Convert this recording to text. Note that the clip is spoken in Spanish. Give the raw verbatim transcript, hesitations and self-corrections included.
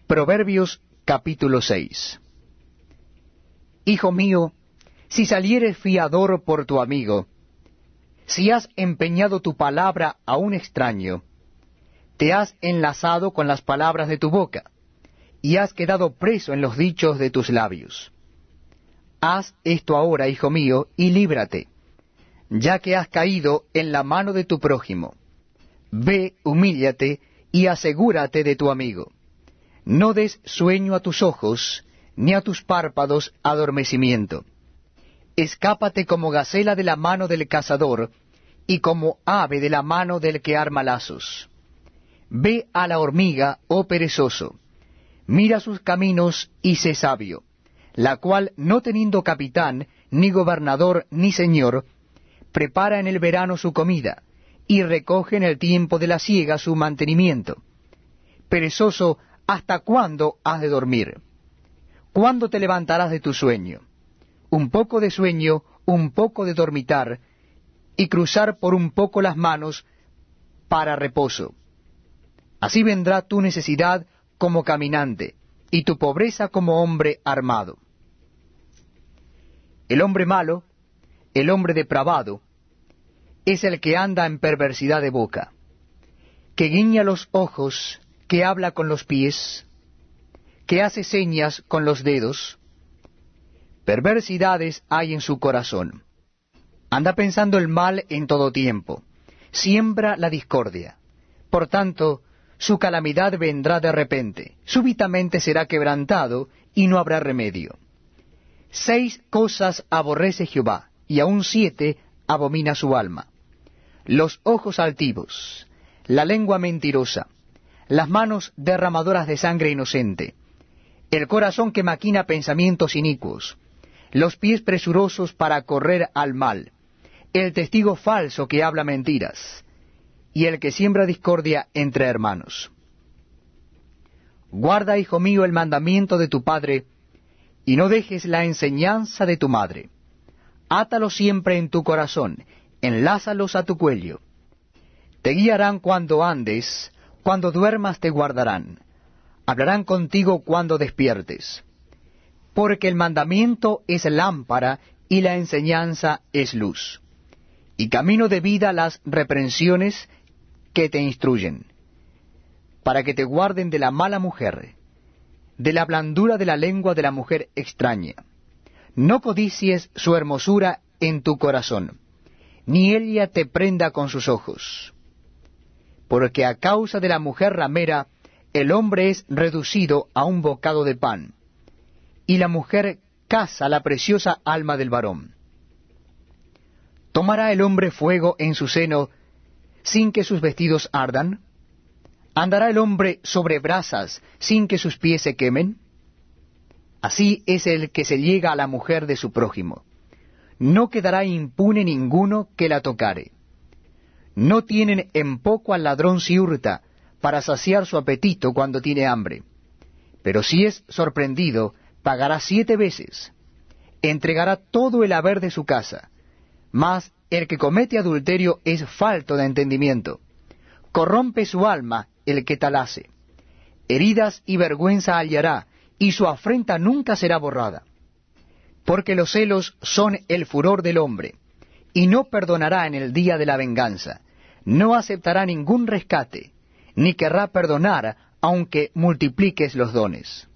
Proverbios capítulo seis. Hijo mío, si salieres fiador por tu amigo, si has empeñado tu palabra a un extraño, te has enlazado con las palabras de tu boca, y has quedado preso en los dichos de tus labios. Haz esto ahora, hijo mío, y líbrate, ya que has caído en la mano de tu prójimo. Ve, humíllate, y asegúrate de tu amigo. No des sueño a tus ojos, ni a tus párpados adormecimiento. Escápate como gacela de la mano del cazador, y como ave de la mano del que arma lazos. Ve a la hormiga, oh perezoso, mira sus caminos y sé sabio, la cual, no teniendo capitán, ni gobernador, ni señor, prepara en el verano su comida, y recoge en el tiempo de la siega su mantenimiento. Perezoso, ¿hasta cuándo has de dormir? ¿Cuándo te levantarás de tu sueño? Un poco de sueño, un poco de dormitar, y cruzar por un poco las manos para reposo. Así vendrá tu necesidad como caminante, y tu pobreza como hombre armado. El hombre malo, el hombre depravado, es el que anda en perversidad de boca, que guiña los ojos, que habla con los pies, que hace señas con los dedos. Perversidades hay en su corazón. Anda pensando el mal en todo tiempo, siembra la discordia. Por tanto, su calamidad vendrá de repente, súbitamente será quebrantado, y no habrá remedio. Seis cosas aborrece Jehová, y aun siete abomina su alma: los ojos altivos, la lengua mentirosa, las manos derramadoras de sangre inocente, el corazón que maquina pensamientos inicuos, los pies presurosos para correr al mal, el testigo falso que habla mentiras, y el que siembra discordia entre hermanos. Guarda, hijo mío, el mandamiento de tu padre, y no dejes la enseñanza de tu madre. Átalos siempre en tu corazón, enlázalos a tu cuello. Te guiarán cuando andes, cuando duermas te guardarán. Hablarán contigo cuando despiertes. Porque el mandamiento es lámpara, y la enseñanza es luz. Y camino de vida las reprensiones que te instruyen, para que te guarden de la mala mujer, de la blandura de la lengua de la mujer extraña. No codicies su hermosura en tu corazón, ni ella te prenda con sus ojos. Porque a causa de la mujer ramera, el hombre es reducido a un bocado de pan, y la mujer caza la preciosa alma del varón. ¿Tomará el hombre fuego en su seno sin que sus vestidos ardan? ¿Andará el hombre sobre brasas sin que sus pies se quemen? Así es el que se llega a la mujer de su prójimo. No quedará impune ninguno que la tocare. No tienen en poco al ladrón si hurta, para saciar su apetito cuando tiene hambre. Pero si es sorprendido, pagará siete veces. Entregará todo el haber de su casa. Mas el que comete adulterio es falto de entendimiento. Corrompe su alma el que tal hace. Heridas y vergüenza hallará, y su afrenta nunca será borrada. Porque los celos son el furor del hombre, y no perdonará en el día de la venganza. No aceptará ningún rescate, ni querrá perdonar, aunque multipliques los dones.